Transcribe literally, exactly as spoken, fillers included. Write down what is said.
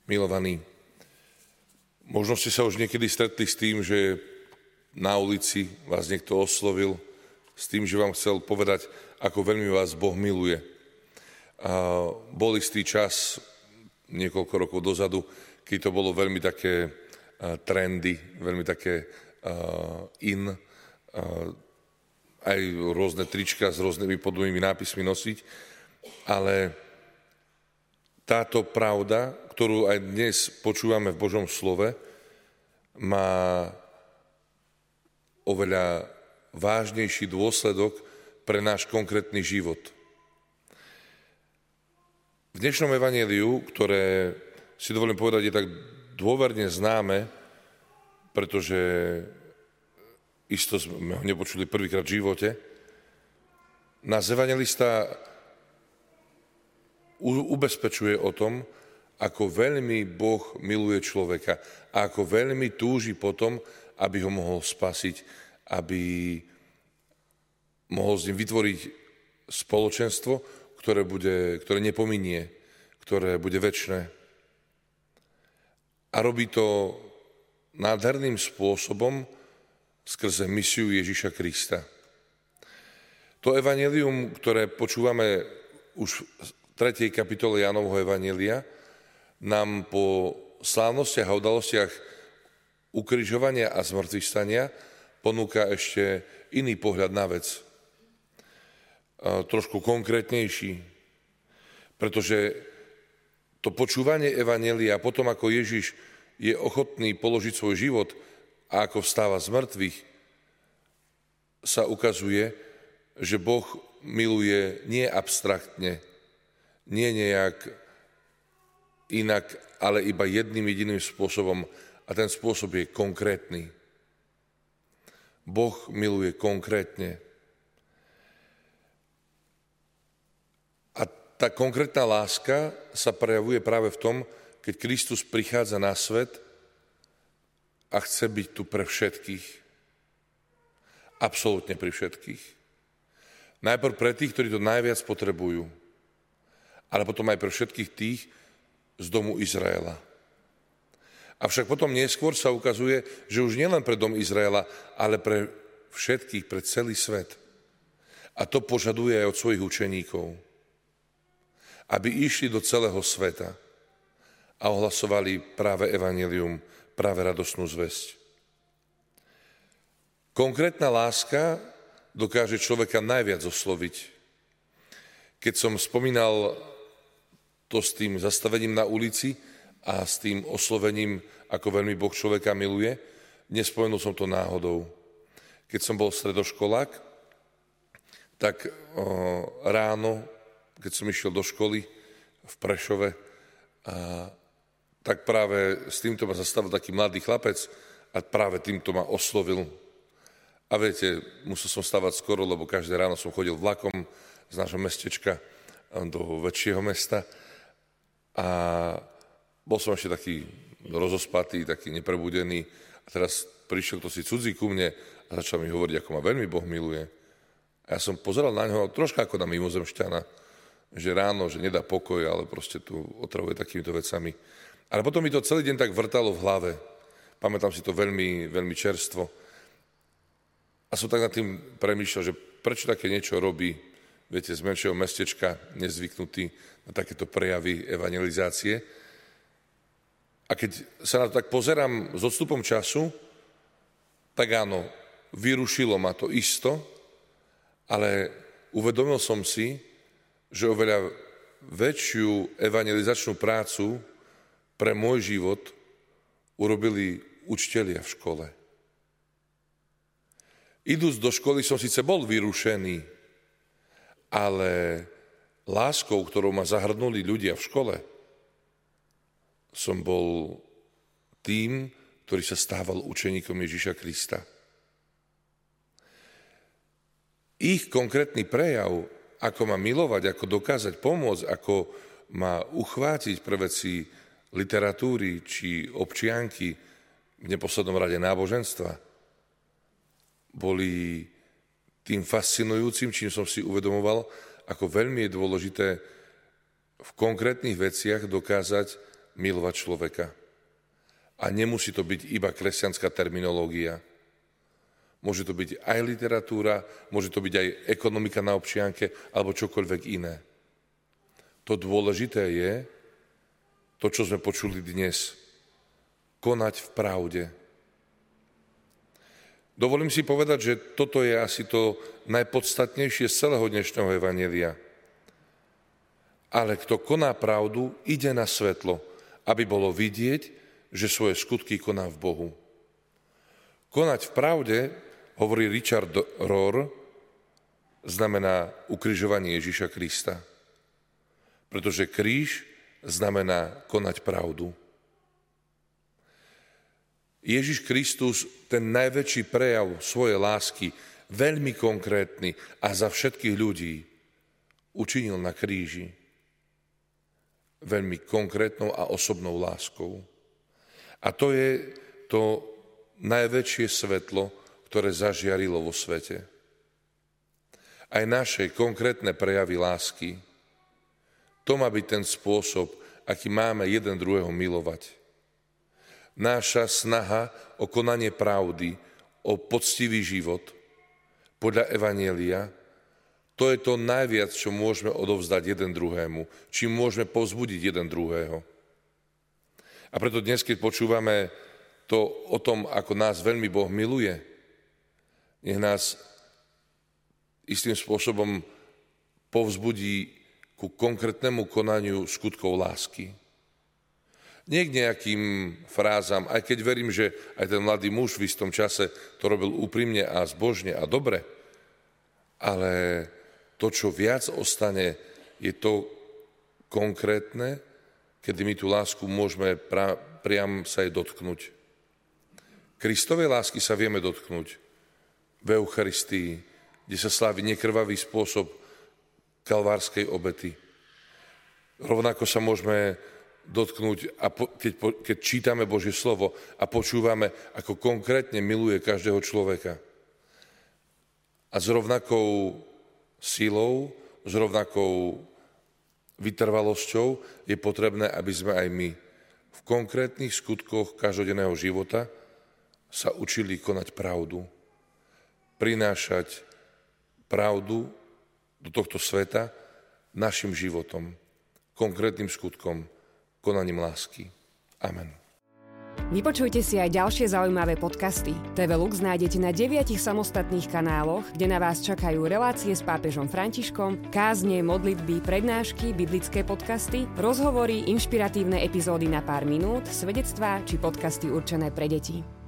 Milovaní, možno ste sa už niekedy stretli s tým, že na ulici vás niekto oslovil s tým, že vám chcel povedať, ako veľmi vás Boh miluje. A bol istý čas, niekoľko rokov dozadu, keď to bolo veľmi také trendy, veľmi také in, aj rôzne trička s rôznymi podobnými nápismi nosiť, ale táto pravda, ktorú aj dnes počúvame v Božom slove, má oveľa vážnejší dôsledok pre náš konkrétny život. V dnešnom evanjeliu, ktoré si dovolím povedať, je tak dôverne známe, pretože isto sme ho nepočuli prvýkrát v živote, nás evanjelista ubezpečuje o tom, ako veľmi Boh miluje človeka a ako veľmi túži potom, aby ho mohol spasiť, aby mohol s ním vytvoriť spoločenstvo, ktoré, bude, ktoré nepominie, ktoré bude večné. A robí to nádherným spôsobom skrze misiu Ježiša Krista. To evanjelium, ktoré počúvame už v tretej kapitole Jánovho evanjelia, nám po slávnostiach a udalostiach ukrižovania a zmŕtvychvstania ponúka ešte iný pohľad na vec. Trošku konkrétnejší, pretože to počúvanie evanjelia potom, ako Ježiš je ochotný položiť svoj život a ako vstáva z mŕtvych, sa ukazuje, že Boh miluje nie abstraktne, nie nejak inak, ale iba jedným jediným spôsobom a ten spôsob je konkrétny. Boh miluje konkrétne. A tá konkrétna láska sa prejavuje práve v tom, keď Kristus prichádza na svet a chce byť tu pre všetkých. Absolútne pri všetkých. Najprv pre tých, ktorí to najviac potrebujú, ale potom aj pre všetkých tých z domu Izraela. Avšak potom neskôr sa ukazuje, že už nielen pre dom Izraela, ale pre všetkých, pre celý svet. A to požaduje aj od svojich učeníkov, aby išli do celého sveta a ohlasovali práve evanjelium, práve radosnú zvesť. Konkrétna láska dokáže človeka najviac osloviť. Keď som spomínal to s tým zastavením na ulici a s tým oslovením, ako veľmi Boh človeka miluje, nespomenul som to náhodou. Keď som bol stredoškolák, tak o, ráno, keď som išiel do školy v Prešove, a, tak práve s týmto ma zastavil taký mladý chlapec a práve týmto ma oslovil. A viete, musel som stávať skoro, lebo každé ráno som chodil vlakom z nášho mestečka do väčšieho mesta. A bol som ešte taký rozospatý, taký neprebudený. A teraz prišiel kto si cudzí ku mne a začal mi hovoriť, ako ma veľmi Boh miluje. A ja som pozeral na ňo troška ako na mimozemšťana, že ráno, že nedá pokoj, ale proste tu otravuje takýmito vecami. Ale potom mi to celý deň tak vrtalo v hlave. Pamätám si to veľmi, veľmi čerstvo. A som tak nad tým premýšľal, že prečo také niečo robí, viete, z menšieho mestečka, nezvyknutý na takéto prejavy evangelizácie. A keď sa na to tak pozerám s odstupom času, tak áno, vyrušilo ma to isto, ale uvedomil som si, že oveľa väčšiu evangelizačnú prácu pre môj život urobili učitelia v škole. Idúc do školy som síce bol vyrušený, ale láskou, ktorou ma zahrnuli ľudia v škole, som bol tým, ktorý sa stával učeníkom Ježiša Krista. Ich konkrétny prejav, ako ma milovať, ako dokázať pomôcť, ako ma uchvátiť pre veci literatúry či občianky, v neposlednom rade náboženstva, boli tým fascinujúcim, čím som si uvedomoval, ako veľmi je dôležité v konkrétnych veciach dokázať milovať človeka. A nemusí to byť iba kresťanská terminológia. Môže to byť aj literatúra, môže to byť aj ekonomika na občianke, alebo čokoľvek iné. To dôležité je, to, čo sme počuli dnes, konať v pravde. Dovolím si povedať, že toto je asi to najpodstatnejšie z celého dnešného evanjelia. Ale kto koná pravdu, ide na svetlo, aby bolo vidieť, že svoje skutky koná v Bohu. Konať v pravde, hovorí Richard Rohr, znamená ukrižovanie Ježiša Krista. Pretože kríž znamená konať pravdu. Ježiš Kristus, ten najväčší prejav svojej lásky, veľmi konkrétny a za všetkých ľudí, učinil na kríži veľmi konkrétnou a osobnou láskou. A to je to najväčšie svetlo, ktoré zažiarilo vo svete. Aj naše konkrétne prejavy lásky, to má byť ten spôsob, aký máme jeden druhého milovať. Náša snaha o konanie pravdy, o poctivý život podľa evanjelia, to je to najviac, čo môžeme odovzdať jeden druhému, čím môžeme povzbudiť jeden druhého. A preto dnes, keď počúvame to o tom, ako nás veľmi Boh miluje, nech nás istým spôsobom povzbudí ku konkrétnemu konaniu skutkov lásky. Nie k nejakým frázam, aj keď verím, že aj ten mladý muž v istom čase to robil úprimne a zbožne a dobre, ale to, čo viac ostane, je to konkrétne, kedy my tú lásku môžeme pra, priam sa jej dotknúť. Kristovej lásky sa vieme dotknúť v Eucharistii, kde sa slávi nekrvavý spôsob kalvárskej obety. Rovnako sa môžeme dotknúť, a po, keď, po, keď čítame Božie slovo a počúvame, ako konkrétne miluje každého človeka. A s rovnakou silou, s rovnakou vytrvalosťou je potrebné, aby sme aj my v konkrétnych skutkoch každodenného života sa učili konať pravdu. Prinášať pravdu do tohto sveta našim životom, konkrétnym skutkom, konaním lásky. Amen. Vypočujte si aj ďalšie zaujímavé podcasty. té vé Lux nájdete na deviatich samostatných kanáloch, kde na vás čakajú relácie s pápežom Františkom, kázne, modlitby, prednášky, biblické podcasty, rozhovory, inšpiratívne epizódy na pár minút, svedectvá či podcasty určené pre deti.